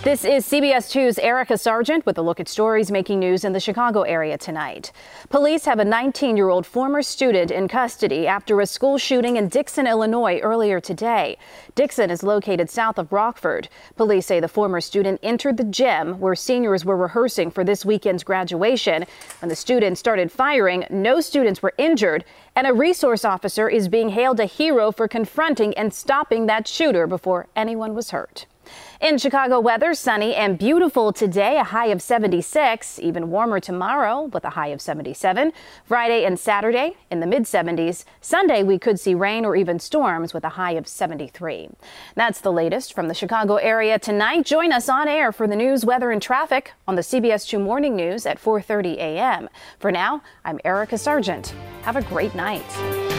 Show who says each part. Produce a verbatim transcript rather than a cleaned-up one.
Speaker 1: This is C B S two's Erica Sargent with a look at stories making news in the Chicago area tonight. Police have a nineteen-year-old former student in custody after a school shooting in Dixon, Illinois earlier today. Dixon is located south of Rockford. Police say the former student entered the gym where seniors were rehearsing for this weekend's graduation. When the student started firing, no students were injured, and a resource officer is being hailed a hero for confronting and stopping that shooter before anyone was hurt. In Chicago, weather sunny and beautiful today, a high of seventy-six, even warmer tomorrow with a high of seventy-seven. Friday and Saturday in the mid seventies. Sunday we could see rain or even storms with a high of seventy-three. That's the latest from the Chicago area tonight. Join us on air for the news, weather and traffic on the C B S two Morning News at four thirty a m For now, I'm Erica Sargent. Have a great night.